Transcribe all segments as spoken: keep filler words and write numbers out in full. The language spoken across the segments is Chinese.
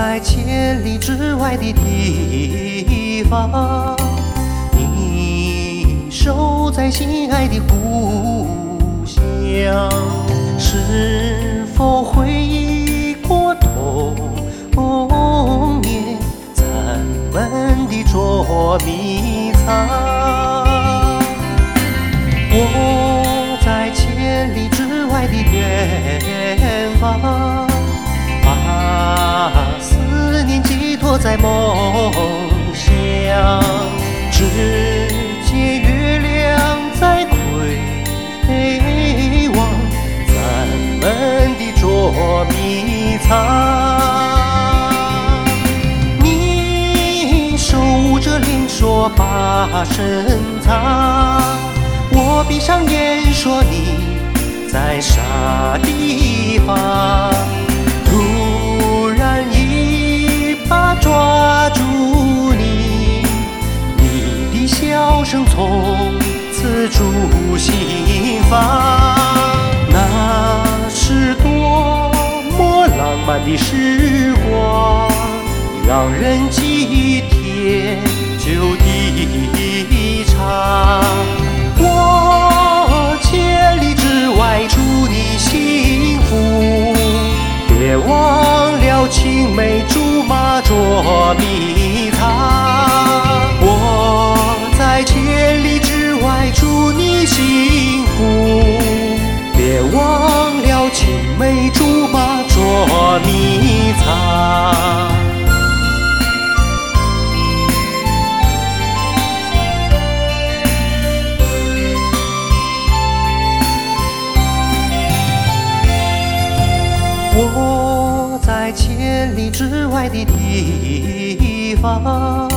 在千里之外的地方，你守在心爱的故乡，是否回忆过童年咱们的捉迷藏？我在千里之外的远方，把思念寄托在梦乡，只见月亮在回望咱们的捉迷藏。你守着脸说把深藏，我闭上眼说你在啥地方？突然一把抓住你，你的笑声从此住心房。那是多么浪漫的时光，让人既甜就地长。我千里之外祝你幸福，别忘了青梅竹马捉迷藏。我在千里之外祝你幸福，别忘了青梅竹马捉迷藏。我在千里之外的地方，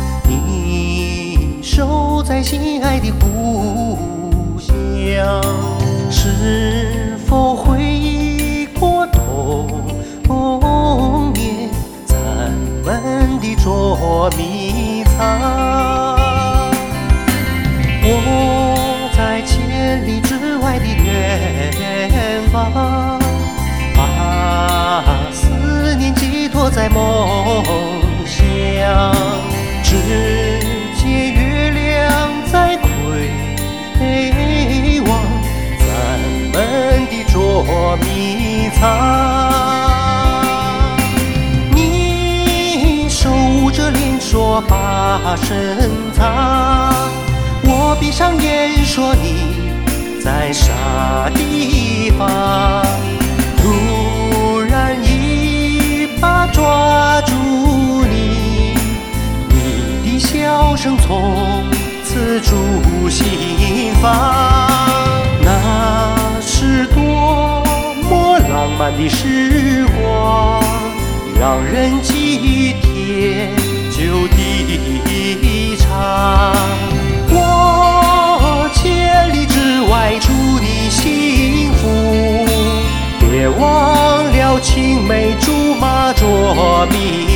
你守在心爱的故乡，是否回忆过童年咱们的捉迷藏？我在千里之外的远方，把思念寄托在梦乡，只见月亮在回望咱们的捉迷藏。你守着脸说把深藏，我闭上眼说你在啥地方？突然一把抓住你，你的笑声从此住心房。那是多么浪漫的时光，让人既甜就地长。我千里之外祝你幸福，别忘了青梅竹马捉迷